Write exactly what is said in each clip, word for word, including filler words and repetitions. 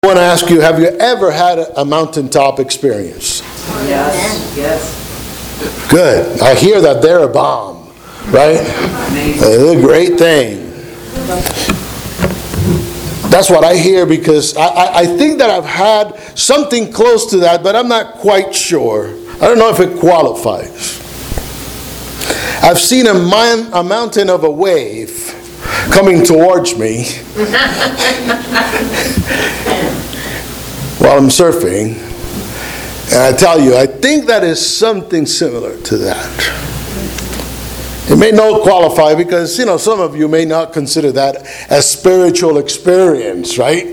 I want to ask you, have you ever had a mountaintop experience? Yes, yes. Good. I hear that they're a bomb, right? They're a great thing. That's what I hear, because I, I, I think that I've had something close to that, but I'm not quite sure. I don't know if it qualifies. I've seen a, man, a mountain of a wave coming towards me while I'm surfing. And I tell you, I think that is something similar to that. It may not qualify because, you know, some of you may not consider that a spiritual experience, right?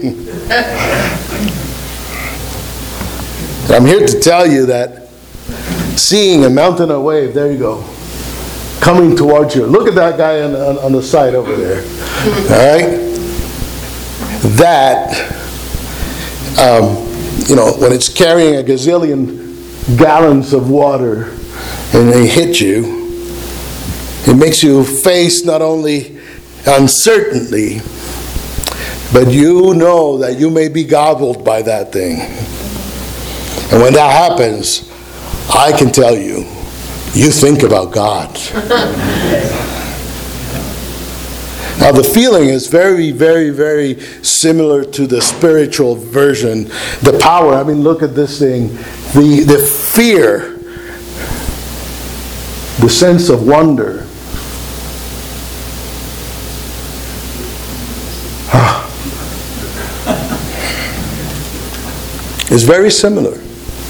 I'm here to tell you that seeing a mountain of wave, there you go, coming towards you. Look at that guy on, on, on the side over there. All right? That, um, you know, when it's carrying a gazillion gallons of water and they hit you, it makes you face not only uncertainty, but you know that you may be gobbled by that thing. And when that happens, I can tell you, you think about God. Now the feeling is very, very, very similar to the spiritual version. The power, I mean, look at this thing. The, the fear, the sense of wonder. It's very similar.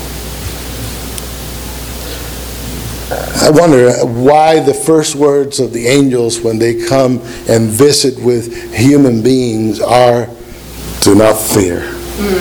I wonder why the first words of the angels when they come and visit with human beings are, "Do not fear." Mm.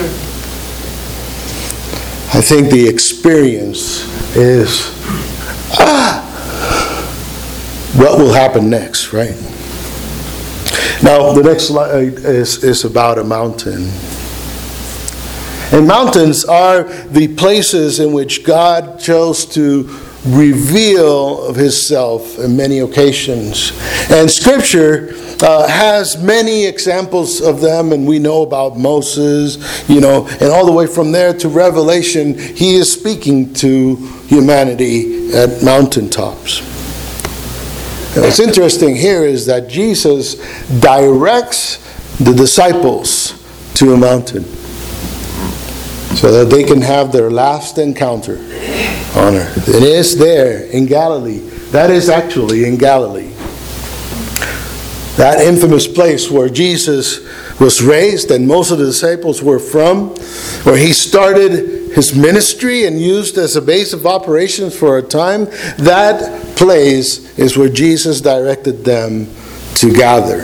I think the experience is, ah, what will happen next, right? Now, the next slide is, is about a mountain. And mountains are the places in which God chose to reveal of Himself in many occasions. And Scripture uh, has many examples of them, and we know about Moses, you know, and all the way from there to Revelation, He is speaking to humanity at mountaintops. And what's interesting here is that Jesus directs the disciples to a mountain so that they can have their last encounter on earth. It is there in Galilee. That is actually in Galilee. That infamous place where Jesus was raised and most of the disciples were from, where He started His ministry and used as a base of operations for a time. That place is where Jesus directed them to gather.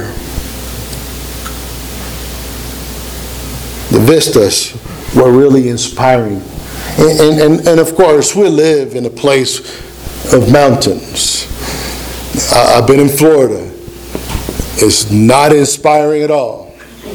The vistas were really inspiring. And, and, and, and of course, we live in a place of mountains. I, I've been in Florida. It's not inspiring at all.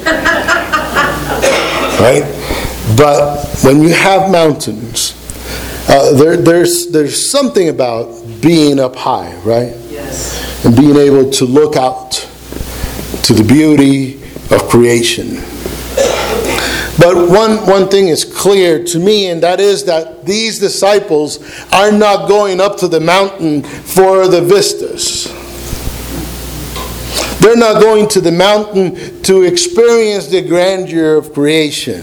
Right? But when you have mountains, uh, there, there's, there's something about being up high, right? Yes. And being able to look out to the beauty of creation. But one, one thing is clear to me, and that is that these disciples are not going up to the mountain for the vistas. They're not going to the mountain to experience the grandeur of creation.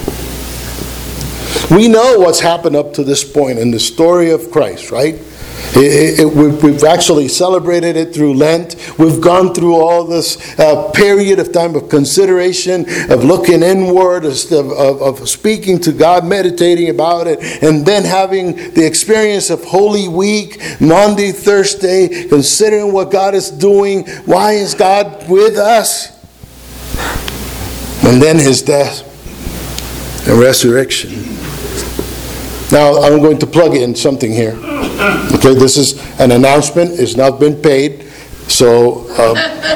We know what's happened up to this point in the story of Christ, right? It, it, we've, we've actually celebrated it through Lent. We've gone through all this uh, period of time of consideration, of looking inward, of, of, of speaking to God, meditating about it, and then having the experience of Holy Week, Monday, Thursday, considering what God is doing. Why is God with us? And then His death and resurrection. Now, I'm going to plug in something here. Okay, this is an announcement. It's not been paid. So, um,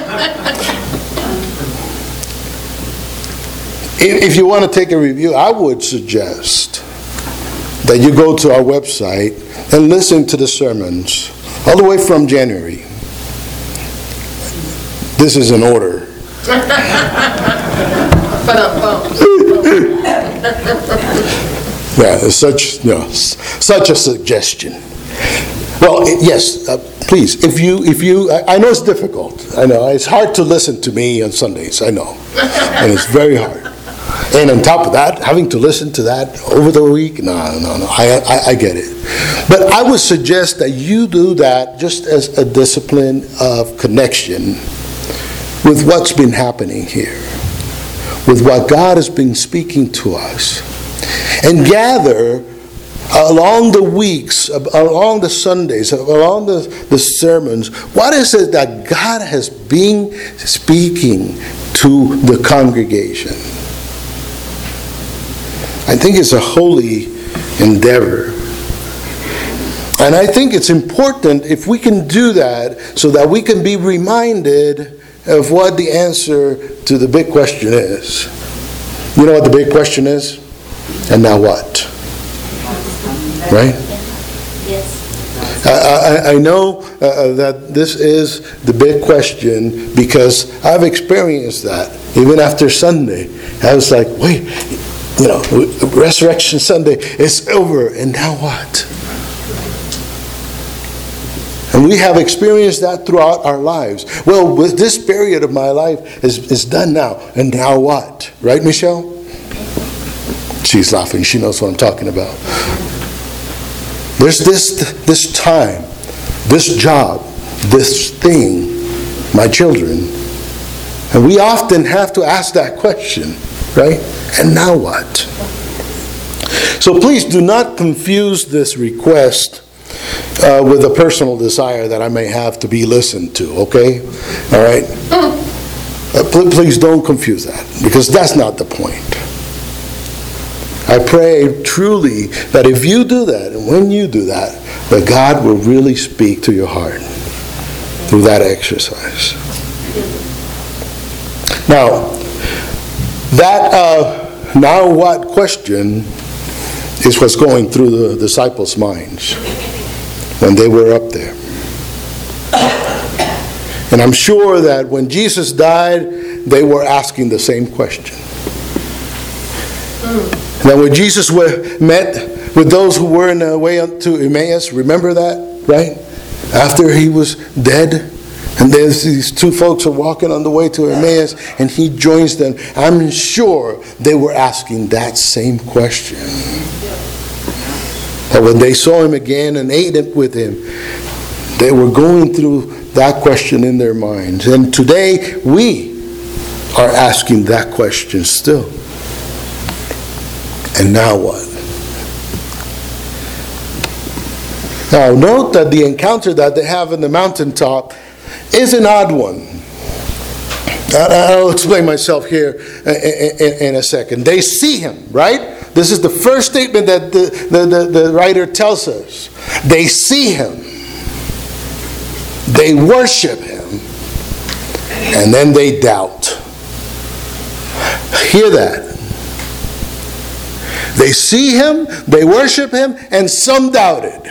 if you want to take a review, I would suggest that you go to our website and listen to the sermons all the way from January. This is in order. Yeah, it's such, you know, s- such a suggestion. Well, it- yes, uh, please, if you, if you, I I know it's difficult. I know, it's hard to listen to me on Sundays, I know. And it's very hard. And on top of that, having to listen to that over the week, no, no, no, I, I, I get it. But I would suggest that you do that just as a discipline of connection with what's been happening here, with what God has been speaking to us. And gather along the weeks, along the Sundays, along the, the sermons, what is it that God has been speaking to the congregation? I think it's a holy endeavor. And I think it's important if we can do that so that we can be reminded of what the answer to the big question is. You know what the big question is? And now what? Right? Yes. I, I, I know uh, that this is the big question because I've experienced that. Even after Sunday, I was like, wait, you know, Resurrection Sunday is over, and now what? And we have experienced that throughout our lives. Well, with this period of my life is, is done now, and now what? Right, Michelle? She's laughing. She knows what I'm talking about. There's this this time, this job, this thing, my children. And we often have to ask that question, right? And now what? So please do not confuse this request uh, with a personal desire that I may have to be listened to, okay? All right? Uh, pl- please don't confuse that, because that's not the point. I pray truly that if you do that, and when you do that, that God will really speak to your heart through that exercise. Now, that uh, now what question is what's going through the disciples' minds when they were up there. And I'm sure that when Jesus died, they were asking the same question. Now, when Jesus were, met with those who were in the way to Emmaus, remember that, right? After he was dead, and there's these two folks are walking on the way to Emmaus, and he joins them. I'm sure they were asking that same question. That when they saw him again and ate it with him, they were going through that question in their minds. And today, we are asking that question still. And now what? Now, note that the encounter that they have in the mountaintop is an odd one. I'll explain myself here in a second. They see him, right? This is the first statement that the, the, the, the writer tells us. They see him. They worship him. And then they doubt. Hear that. They see him, they worship him, and some doubted.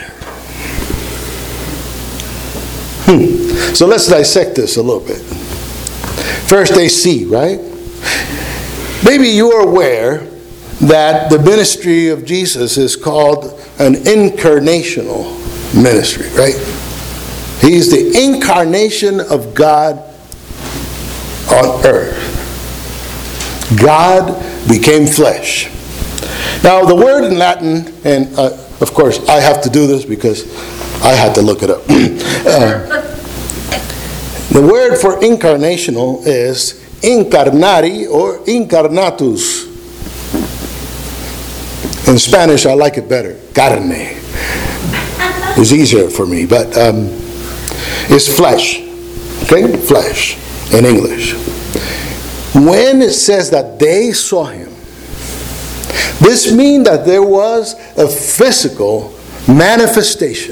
Hmm. So let's dissect this a little bit. First, they see, right? Maybe you're aware that the ministry of Jesus is called an incarnational ministry, right? He's the incarnation of God on earth. God became flesh. Now, the word in Latin, and uh, of course I have to do this because I had to look it up. uh, the word for incarnational is incarnari or incarnatus. In Spanish, I like it better. Carne. It's easier for me, but um, it's flesh. Okay? Flesh in English. When it says that they saw him, this means that there was a physical manifestation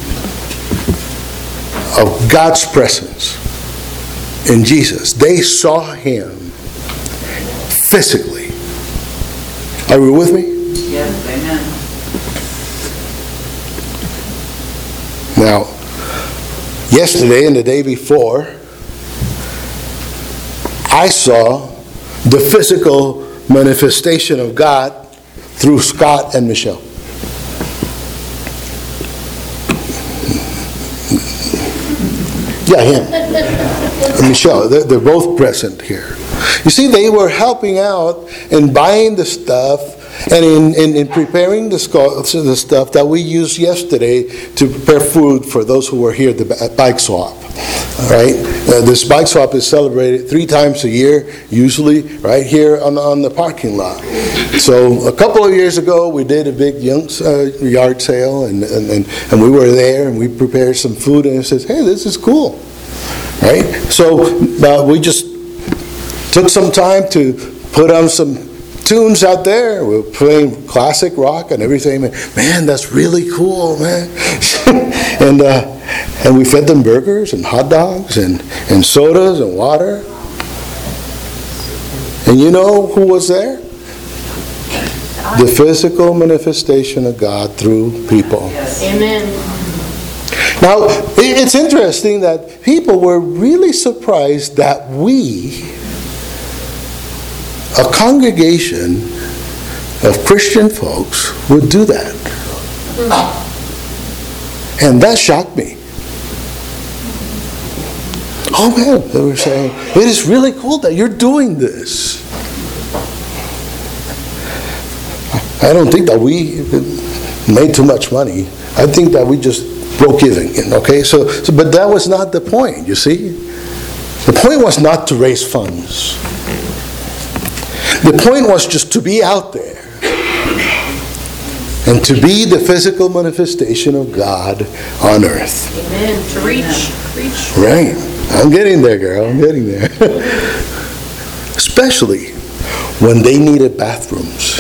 of God's presence in Jesus. They saw him physically. Are you with me? Yes, amen. Now, yesterday and the day before, I saw the physical manifestation of God through Scott and Michelle. Yeah, him. And Michelle, they're, they're both present here. You see, they were helping out in buying the stuff and in, in, in preparing the, sco- the stuff that we used yesterday to prepare food for those who were here at the bike swap. All right? Uh, this bike swap is celebrated three times a year, usually right here on, on the parking lot. So a couple of years ago, we did a big young, uh, yard sale, and, and, and, and we were there, and we prepared some food, and it says, hey, this is cool. Right? So uh, we just took some time to put on some tunes out there. We were playing classic rock and everything. Man, that's really cool, man. and uh, and we fed them burgers and hot dogs and, and sodas and water. And you know who was there? The physical manifestation of God through people. Amen. Now, it's interesting that people were really surprised that we, a congregation of Christian folks, would do that. And that shocked me. Oh man, they were saying, it is really cool that you're doing this. I don't think that we made too much money. I think that we just broke even, okay? So, so, but that was not the point, you see? The point was not to raise funds. The point was just to be out there and to be the physical manifestation of God on earth. Amen. To reach. Reach. Right. I'm getting there, girl. I'm getting there. Especially when they needed bathrooms.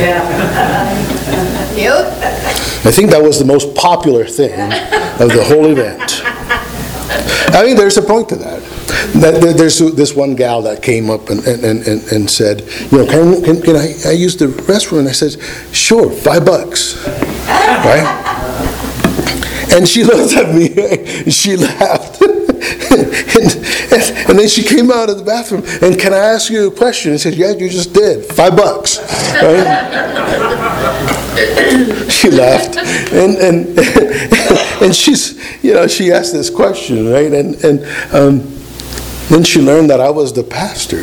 Yep. I think that was the most popular thing of the whole event. I mean, there's a point to that. That there's this one gal that came up and, and, and, and said, you know, can, can, can I, I use the restroom? And I said, sure, five bucks. Right? And she looked at me and she laughed. and, and, and then she came out of the bathroom, and can I ask you a question? And said, yeah, you just did. Five bucks. Right? She laughed. And and and she's, you know, she asked this question, right? And and um, then she learned that I was the pastor.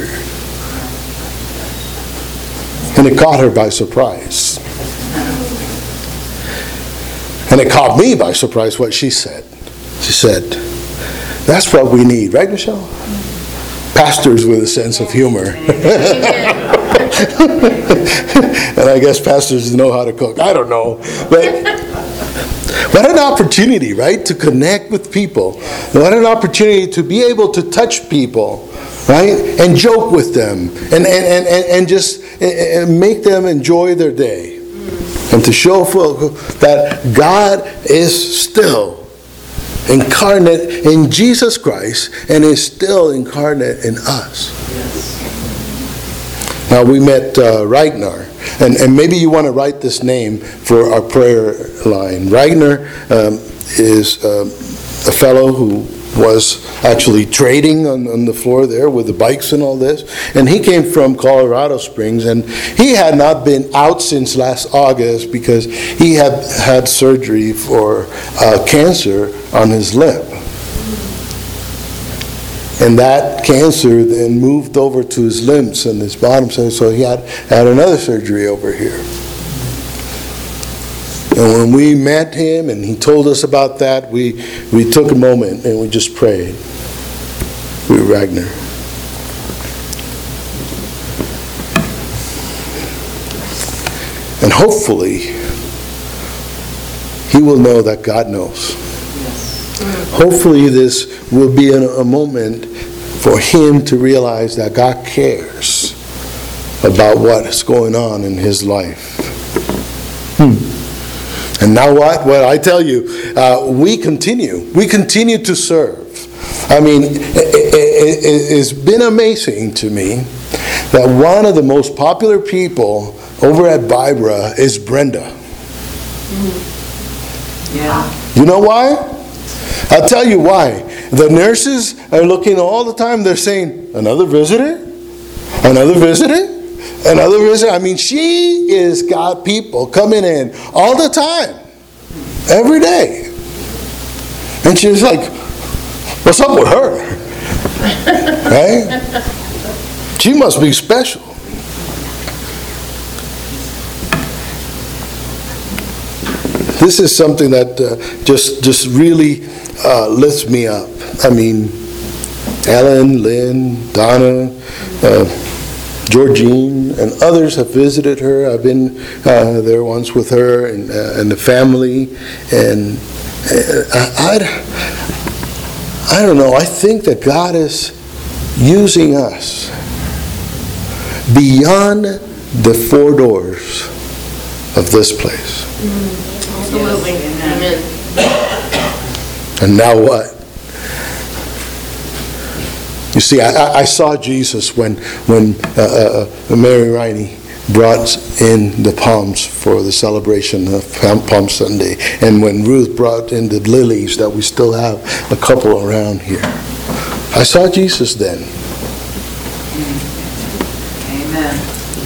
And it caught her by surprise. And it caught me by surprise what she said. She said, that's what we need, right, Michelle? Pastors with a sense of humor. And I guess pastors know how to cook. I don't know. But what an opportunity, right, to connect with people. What an opportunity to be able to touch people, right, and joke with them, and, and, and, and just and make them enjoy their day. And to show folk that God is still incarnate in Jesus Christ and is still incarnate in us. Now we met uh, Ragnar, and, and maybe you want to write this name for our prayer line. Ragnar um, is um, a fellow who was actually trading on, on the floor there with the bikes and all this, and he came from Colorado Springs, and he had not been out since last August because he had had surgery for uh, cancer on his lip. And that cancer then moved over to his limbs and his bottom, so he had, had another surgery over here. And when we met him and he told us about that, we, we took a moment and we just prayed with Ragnar. And hopefully, he will know that God knows. Hopefully this will be a, a moment for him to realize that God cares about what is going on in his life. Hmm. And now what? Well, I tell you, uh, we continue. We continue to serve. I mean, it, it, it, it's been amazing to me that one of the most popular people over at Vibra is Brenda. Yeah. You know why? I'll tell you why. The nurses are looking all the time. They're saying, another visitor? Another visitor? Another reason, I mean, she is got people coming in all the time, every day. And she's like, what's up with her? Right? She must be special. This is something that uh, just, just really uh, lifts me up. I mean, Ellen, Lynn, Donna, uh, Georgine, and others have visited her. I've been uh, there once with her and, uh, and the family. And uh, I, I, I don't know. I think that God is using us beyond the four doors of this place. Absolutely. Amen. And now what? You see, I, I saw Jesus when when uh, uh, Mary Riney brought in the palms for the celebration of Palm Sunday, and when Ruth brought in the lilies that we still have a couple around here. I saw Jesus then. Amen.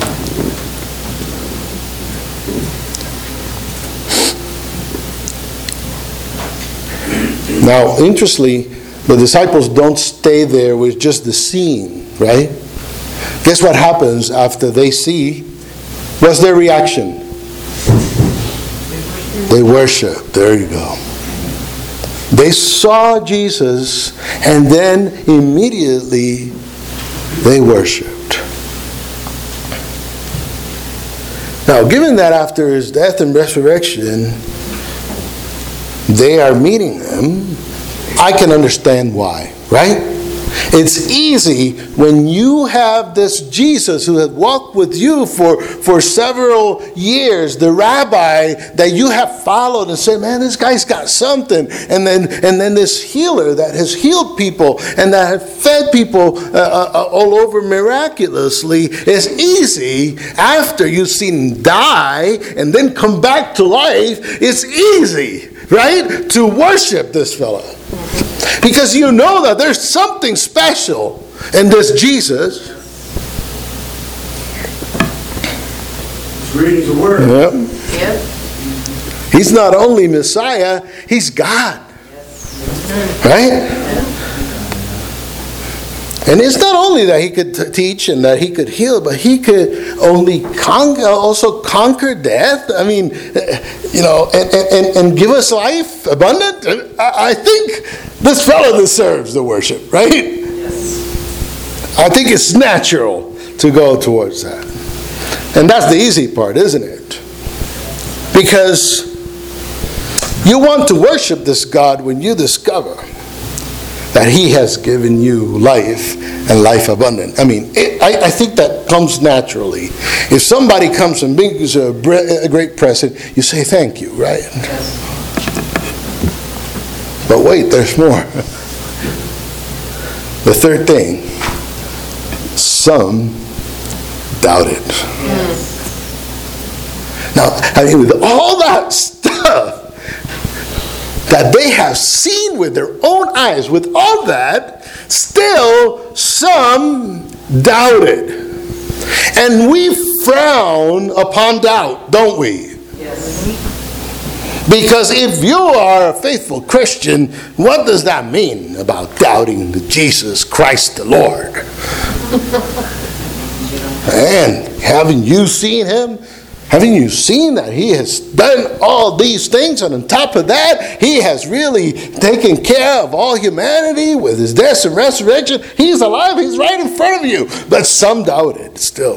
Now, interestingly, the disciples don't stay there with just the seeing, right? Guess what happens after they see? What's their reaction? They worship. There you go. They saw Jesus, and then immediately they worshiped. Now, given that after his death and resurrection, they are meeting them, I can understand why, right? It's easy when you have this Jesus who has walked with you for, for several years, the rabbi that you have followed, and say, man, this guy's got something. And then and then this healer that has healed people and that has fed people uh, uh, all over miraculously. It's easy after you've seen him die and then come back to life. It's easy, right, to worship this fella. Because you know that there's something special in this Jesus. He's reading the Word. Yep. Yep. He's not only Messiah, he's God. Right? And it's not only that he could t- teach and that he could heal, but he could only conquer, also conquer death. I mean, you know, and, and, and give us life abundant. I, I think this fellow deserves the worship, right? Yes. I think it's natural to go towards that. And that's the easy part, isn't it? Because you want to worship this God when you discover that he has given you life and life abundant. I mean, it, I, I think that comes naturally. If somebody comes and brings a, a great present, you say thank you, right? Yes. But wait, there's more. The third thing, some doubted. Yes. Now, I mean, with all that stuff that they have seen with their own eyes, with all that, still some doubted. And we frown upon doubt, don't we? Yes. Because if you are a faithful Christian, what does that mean about doubting Jesus Christ the Lord? And haven't you seen him? Haven't you seen that he has done all these things, and on top of that, he has really taken care of all humanity with his death and resurrection? He's alive, he's right in front of you. But some doubted still.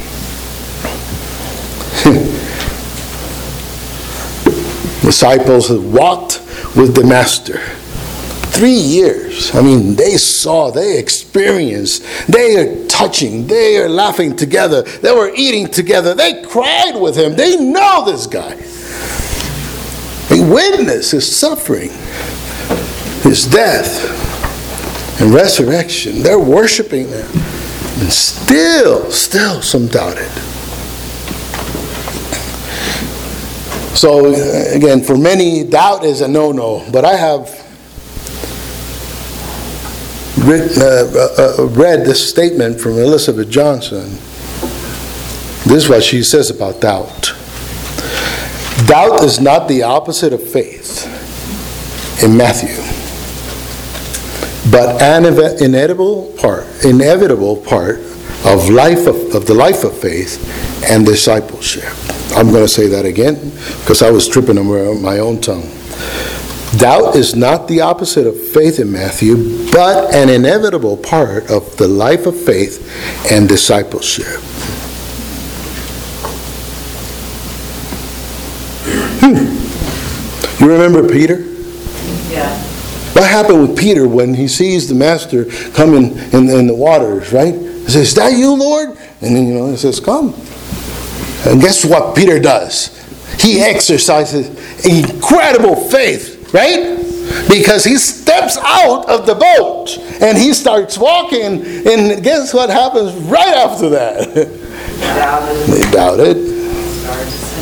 Disciples have walked with the Master three years. I mean, they saw, they experienced, they are touching, they are laughing together, they were eating together, they cried with him, they know this guy. They witnessed his suffering, his death, and resurrection. They're worshiping him. And still, still some doubted. So, again, for many, doubt is a no-no. But I have Read, uh, uh, read this statement from Elizabeth Johnson. this is what she says about doubt. Doubt is not the opposite of faith in Matthew, but an inevitable part, inevitable part of life of, of the life of faith and discipleship. I'm going to say that again because I was tripping over my own tongue. Doubt is not the opposite of faith in Matthew, but an inevitable part of the life of faith and discipleship. Hmm. You remember Peter? Yeah. What happened with Peter when he sees the master coming in, in the waters, right? He says, "Is that you, Lord?" And then, you know, he says, "Come." And guess what Peter does? He exercises incredible faith, right? Because he steps out of the boat and he starts walking, and guess what happens right after that? Doubted. They doubted. Started to sink.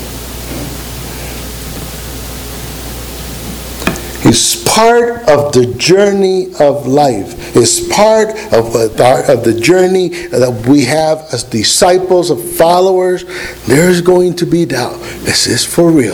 It's part of the journey of life. It's part of, of the journey that we have as disciples, of followers. There's going to be doubt. Is this for real?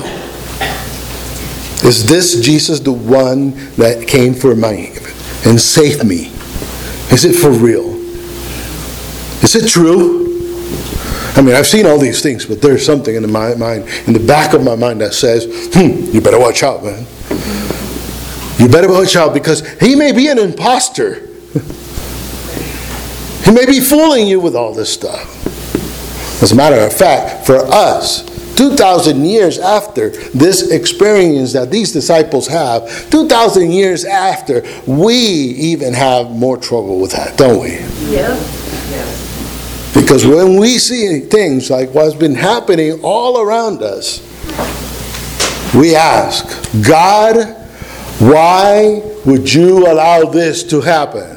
Is this Jesus the one that came for me and saved me? Is it for real? Is it true? I mean, I've seen all these things, but there's something in my mind, in the back of my mind that says, hmm, you better watch out, man. You better watch out, because he may be an imposter. He may be fooling you with all this stuff. As a matter of fact, for us, two thousand years after this experience that these disciples have, two thousand years after, we even have more trouble with that, don't we? Yeah. Yes. Because when we see things like what's been happening all around us, we ask, God, why would you allow this to happen?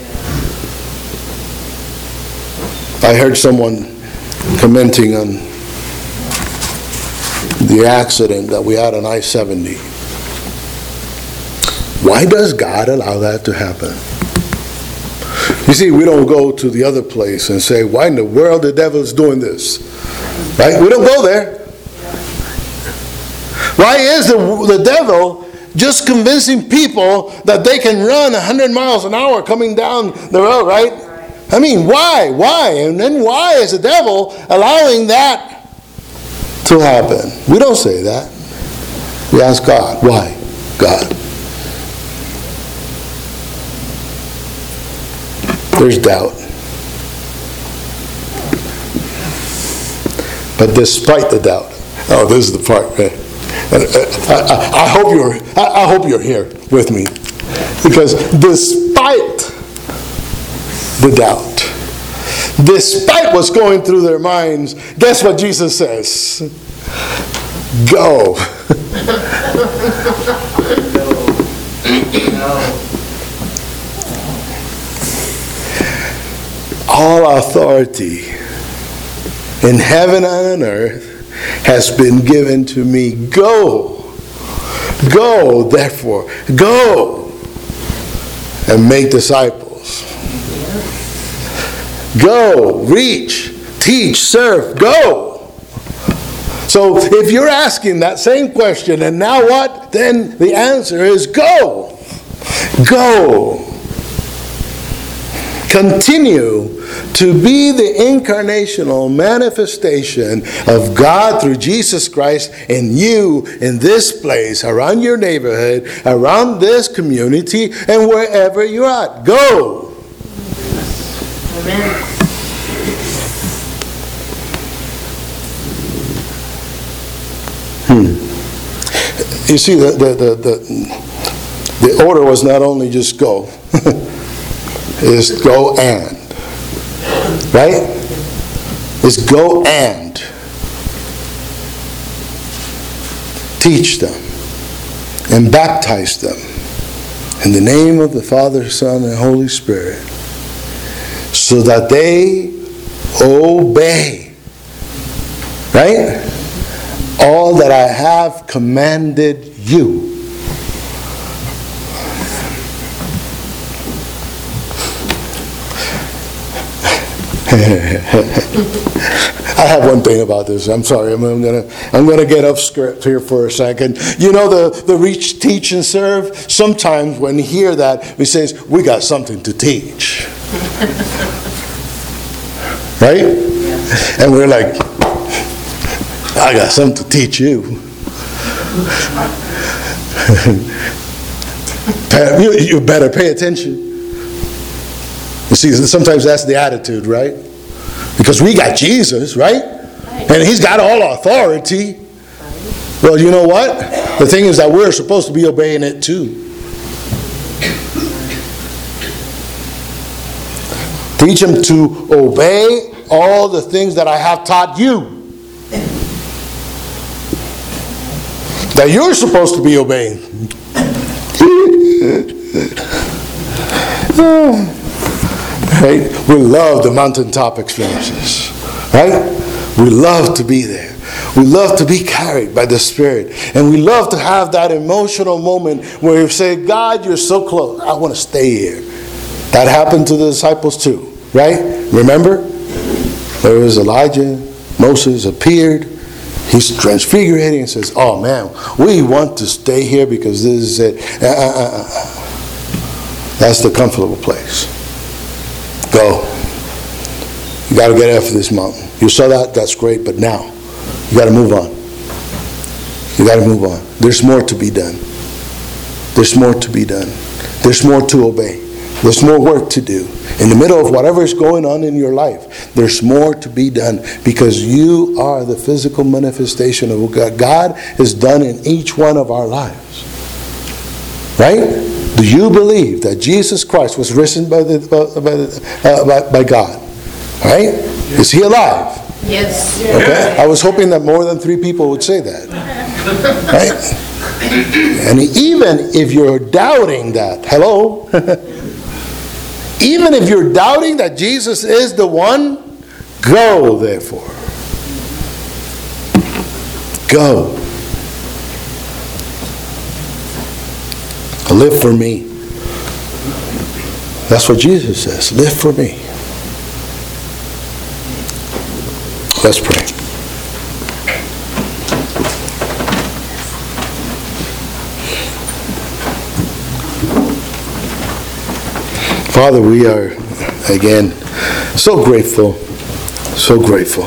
I heard someone commenting on the accident that we had on I seventy. Why does God allow that to happen? You see, we don't go to the other place and say, why in the world the devil is doing this? Right? We don't go there. Why is the, the devil just convincing people that they can run one hundred miles an hour coming down the road, right? I mean, why? Why? And then why is the devil allowing that to happen? We don't say that. We ask God, why? God. There's doubt. But despite the doubt, oh, this is the part, right? I, I, I hope you're I, I hope you're here with me, because despite the doubt, despite what's going through their minds, guess what Jesus says? Go. All authority in heaven and on earth has been given to me. Go. Go, therefore. Go and make disciples. Go, reach, teach, serve. Go. So if you're asking that same question, and now what? Then the answer is go. Go. Continue to be the incarnational manifestation of God through Jesus Christ in you, in this place, around your neighborhood, around this community, and wherever you're at. Go. Amen. Hmm. You see, the, the, the, the, the order was not only just go, it's go and. Right? It's go and teach them and baptize them in the name of the Father, Son, and Holy Spirit, so that they obey, right? All that I have commanded you. I have one thing about this. I'm sorry. I'm, I'm gonna I'm gonna get off script here for a second. You know the the reach, teach, and serve. Sometimes when we hear that, we say we got something to teach, right? And we're like, I got something to teach you. you. You better pay attention. You see, sometimes that's the attitude, right? Because we got Jesus, right? And he's got all authority. Well, you know what? The thing is that we're supposed to be obeying it too. Teach them to obey all the things that I have taught you. That you're supposed to be obeying. Right? We love the mountaintop experiences. Right? We love to be there. We love to be carried by the Spirit. And we love to have that emotional moment where you say, God, you're so close. I want to stay here. That happened to the disciples too. Right? Remember? There was Elijah. Moses appeared. He's transfiguring and says, oh man, we want to stay here because this is it. Uh, uh, uh. That's the comfortable place. Go. You got to get off this mountain. You saw that? That's great. But now, you got to move on. You got to move on. There's more to be done. There's more to be done. There's more to obey. There's more work to do. In the middle of whatever is going on in your life, there's more to be done because you are the physical manifestation of what God has done in each one of our lives. Right? Do you believe that Jesus Christ was risen by the by, the, uh, by, by God? Right? Is he alive? Yes. Okay. I was hoping that more than three people would say that. Right? And even if you're doubting that, hello? Even if you're doubting that Jesus is the one, go therefore. Go. Live for me. That's what Jesus says. Live for me. Let's pray. Father, we are, again, so grateful, so grateful.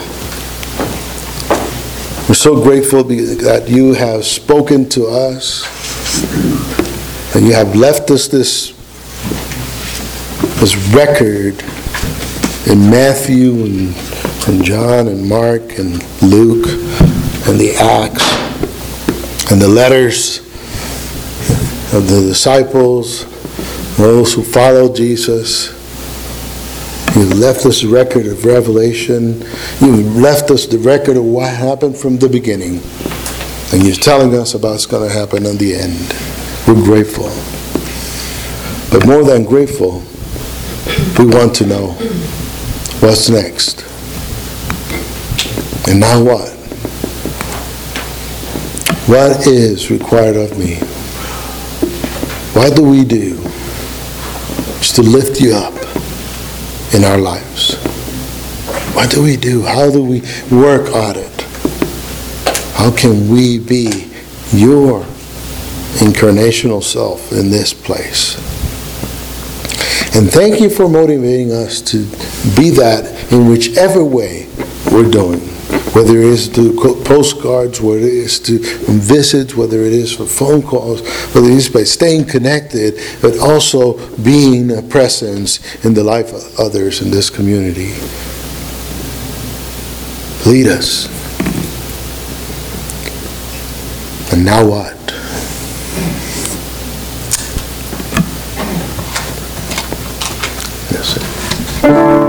We're so grateful that you have spoken to us, and you have left us this, this record in Matthew and, and John and Mark and Luke and the Acts and the letters of the disciples, those who followed Jesus. You left us a record of Revelation. You left us the record of what happened from the beginning. And you're telling us about what's going to happen in the end. We're grateful. But more than grateful, we want to know what's next. And now what? What is required of me? What do we do? Just to lift you up in our lives. What do we do? How do we work on it? How can we be your incarnational self in this place? And thank you for motivating us to be that in whichever way we're doing. Whether it is to postcards, whether it is to visits, whether it is for phone calls, whether it is by staying connected, but also being a presence in the life of others in this community. Lead us. And now what?